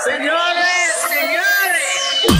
Señores, señores.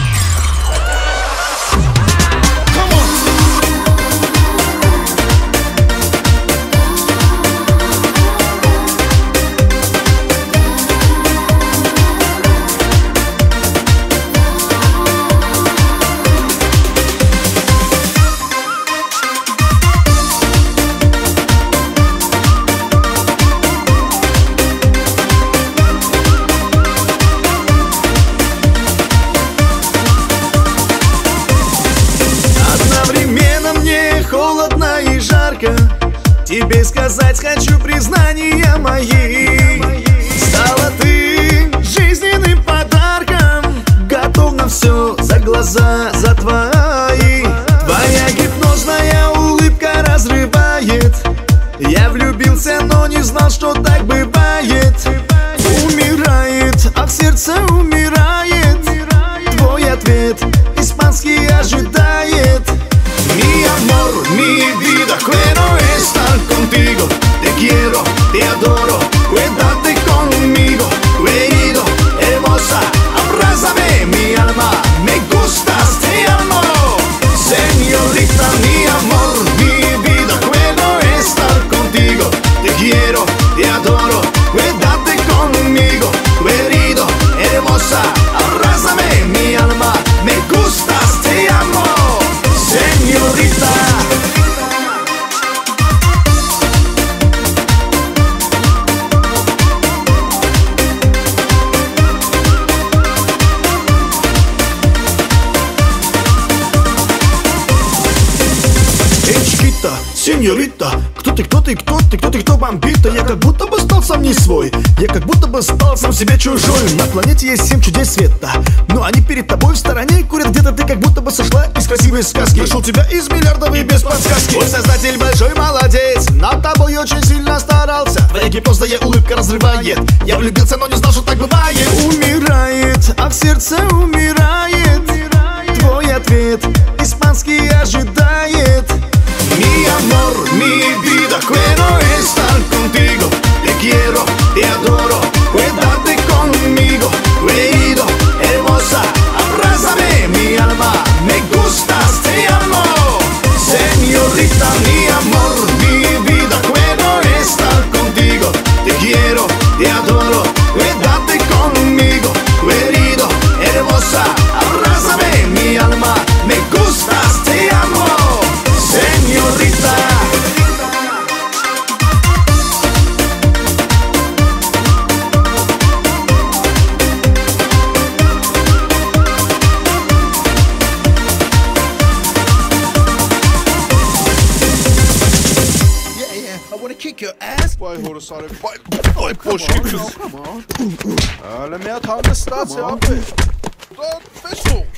Холодно и жарко, тебе сказать хочу признания мои. Стала ты жизненным подарком, готов на все за глаза, за твои. Твоя гипнозная улыбка разрывает. Я влюбился, но не знал, что так бывает. Умирает, а в сердце умирает. Твой ответ испанский ожидает. Mi amor, mi vida, quiero estar contigo. Te quiero, te adoro, quédate conmigo. Querido, hermosa, abrázame, mi alma, me gustas, te amo. Señorita, mi amor, mi vida, quiero estar contigo. Te quiero, te adoro, quédate conmigo. Querido, hermosa, abrázame, mi alma, me gustas, te amo. Señorita. Эй, чикита, сеньорита, кто ты, кто ты, кто ты, кто ты, кто бомбита? Я как будто бы стал сам не свой, я как будто бы стал сам себе чужой. На планете есть 7 чудес света, но они перед тобой в стороне курят где-то. Ты как будто бы сошла из красивой сказки. Нашел тебя из миллиардов и без подсказки. Твой создатель большой молодец, над тобой очень сильно старался. Твоя гипнозная улыбка разрывает. Я влюбился, но не знал, что так бывает. Умирает, а в сердце умирает. Твой ответ испанский ожидает. Mi amor, mi vida, quiero estar contigo. Te quiero, te adoro, quédate conmigo. Querido, hermosa, abrázame, mi alma, me gustas, te amo. Señorita, mi amor, mi vida, quiero estar contigo. Te quiero, te adoro, quédate conmigo. Querido, hermosa, abrázame, mi alma, me gustas, te amo. Señorita. I wanna kick your ass. Boy, hold us on it. Boy, push it. Come on. Let me out how the stats are. Pistol.